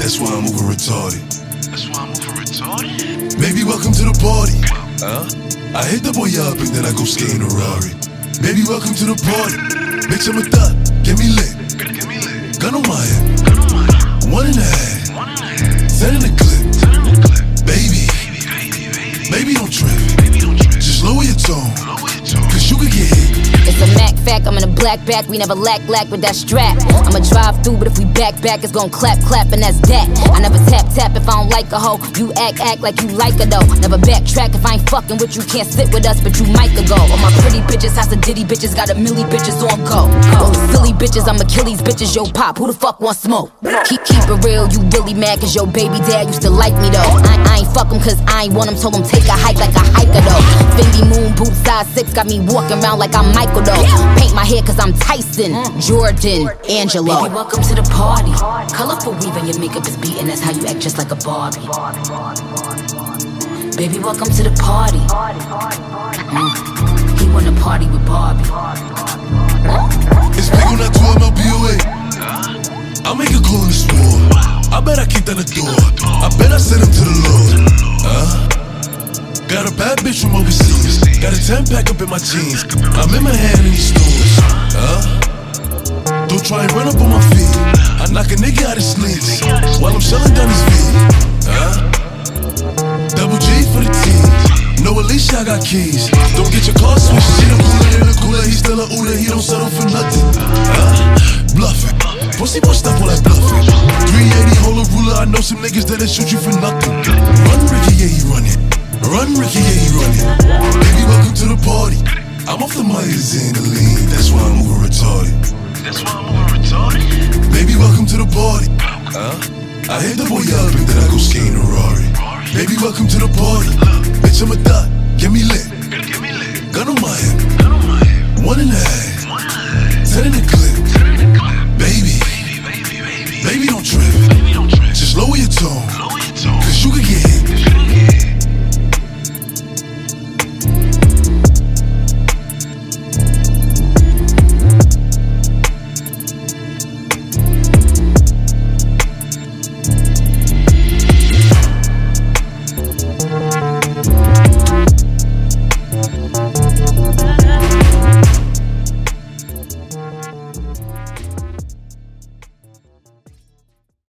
That's why I'm moving retarded. That's why I'm moving retarded? Baby, welcome to the party. I hit the boy up and then I go skating a Rari. Baby, welcome to the party. Bitch, I'm a thot, get me lit. Gun on my head. 1 1/2. Send in the clip. Baby, don't trip. Just lower your tone, cause you could get hit. It's a Mac fact, I'm in a black back, we never lack with that strap. I'ma drive through, but if we back, it's gon' clap, and that's that. I never tap if I don't like a hoe. You act like you like her though. Never backtrack if I ain't fucking with you, can't sit with us, but you might go. All my pretty bitches, house of Diddy bitches, got a milli bitches on go. Those silly bitches, I'm Achilles bitches, yo pop, who the fuck want smoke? Keep it real, you really mad cause your baby dad used to like me though. I ain't fuck him cause I ain't want him, told him take a hike like a hiker though. Fendi moon boots size 6, got me walking around like I'm Michael though. Paint my hair cause I'm Tyson, Jordan, Angelo. Baby, welcome to the party. Colorful weave and your makeup is beating, that's how you act just like a Barbie. Baby, welcome to the party. He wanna party with Barbie. It's big on that 12 MLBOA. I'll make a call in the swore. I bet I kicked down the door. I bet I sent him to the Lord. Got a bad bitch from overseas. Got a 10-pack up in my jeans. I'm in my hand in these stores. Don't try and run up on my feet. I knock a nigga out his sleeves while I'm shelling down his feet. Double G for the team. No, Alicia, I got keys. Don't get your car switched. She the cooler in the cooler. He still a ooler. He don't settle for nothing. Bluffing. Pussy boy, stop all that bluffing. 380, hold a ruler. I know some niggas that'll shoot you for nothing. Run, Ricky, yeah, he running. Run, Ricky, yeah, he running. Baby, welcome to the party. I'm off the Myers and the lean. That's why I'm moving retarded. That's why I'm moving retarded? Baby, welcome to the party. I hit the boy up and then I go skating a Rari. Baby, welcome to the party. Bitch, I'm a thot, get me lit. Gun on my head. 1 1/2. Send in the clip.